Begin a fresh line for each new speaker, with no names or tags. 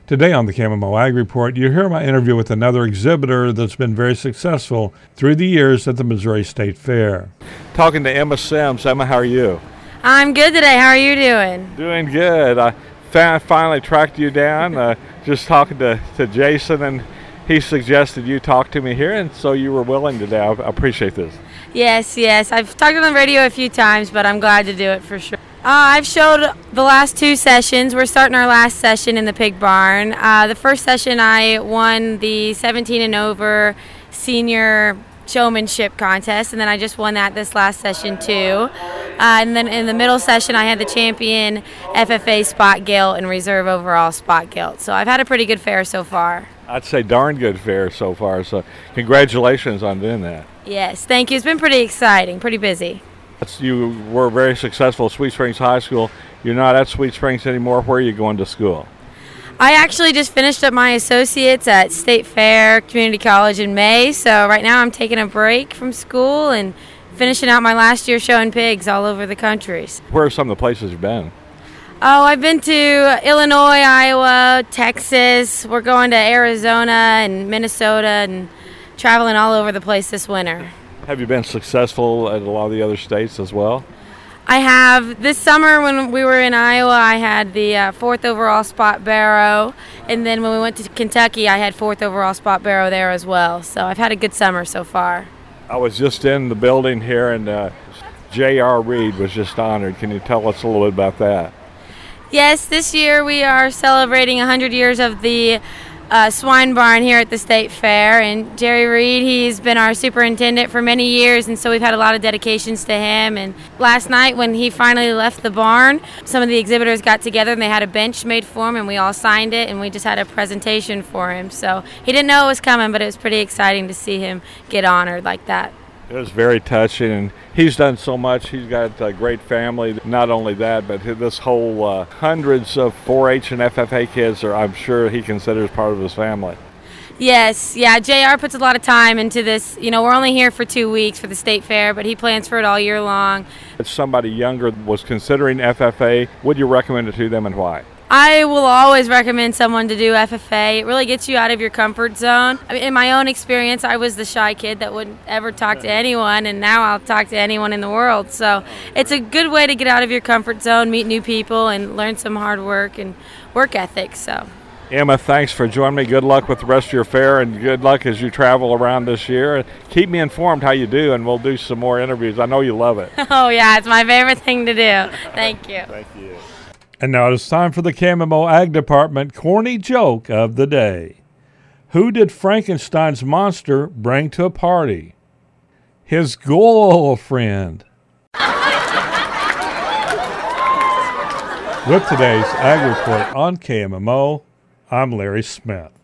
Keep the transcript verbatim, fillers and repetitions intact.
Today on the K M M O Ag Report, you hear my interview with another exhibitor that's been very successful through the years at the Missouri State Fair. Talking to Emma Sims. Emma, how are you?
I'm good today. How are you doing?
Doing good. I fa- finally tracked you down, uh, just talking to, to Jason, and he suggested you talk to me here, and so you were willing today. I appreciate this.
Yes, yes. I've talked on the radio a few times, but I'm glad to do it for sure. Uh, I've showed the last two sessions. We're starting our last session in the pig barn. Uh, the first session I won the seventeen and over senior showmanship contest, and then I just won that this last session too. Uh, and then in the middle session I had the champion F F A spot gilt and reserve overall spot gilt. So I've had a pretty good fair so far.
I'd say darn good fair so far, so congratulations on doing that.
Yes, thank you. It's been pretty exciting, pretty busy.
You were very successful at Sweet Springs High School. You're not at Sweet Springs anymore. Where are you going to school?
I actually just finished up my associates at State Fair Community College in May, so right now I'm taking a break from school and finishing out my last year showing pigs all over the country.
Where are some of the places you've been?
Oh, I've been to Illinois, Iowa, Texas. We're going to Arizona and Minnesota and traveling all over the place this winter.
Have you been successful at a lot of the other states as well?
I have. This summer when we were in Iowa, I had the uh, fourth overall spot barrow. And then when we went to Kentucky, I had fourth overall spot barrow there as well. So I've had a good summer so far.
I was just in the building here, and uh, J R Reed was just honored. Can you tell us a little bit about that?
Yes, this year we are celebrating one hundred years of the Uh, swine barn here at the State Fair, and Jerry Reed, he's been our superintendent for many years, and so we've had a lot of dedications to him. And last night when he finally left the barn, some of the exhibitors got together and they had a bench made for him, and we all signed it, and we just had a presentation for him. So he didn't know it was coming, but it was pretty exciting to see him get honored like that.
It was very touching, and he's done so much. He's got a great family. Not only that, but this whole uh, hundreds of four H and F F A kids are, I'm sure he considers part of his family.
Yes, yeah, J R puts a lot of time into this. You know, we're only here for two weeks for the State Fair, but he plans for it all year long.
If somebody younger was considering F F A, would you recommend it to them, and why?
I will always recommend someone to do F F A. It really gets you out of your comfort zone. I mean, in my own experience, I was the shy kid that wouldn't ever talk to anyone, and now I'll talk to anyone in the world. So it's a good way to get out of your comfort zone, meet new people, and learn some hard work and work ethic. So,
Emma, thanks for joining me. Good luck with the rest of your fair, and good luck as you travel around this year. Keep me informed how you do, and we'll do some more interviews. I know you love it.
Oh, yeah, it's my favorite thing to do. Thank you.
Thank you. And now it's time for the K M M O Ag Department corny joke of the day. Who did Frankenstein's monster bring to a party? His girlfriend. With today's Ag Report on K M M O, I'm Larry Smith.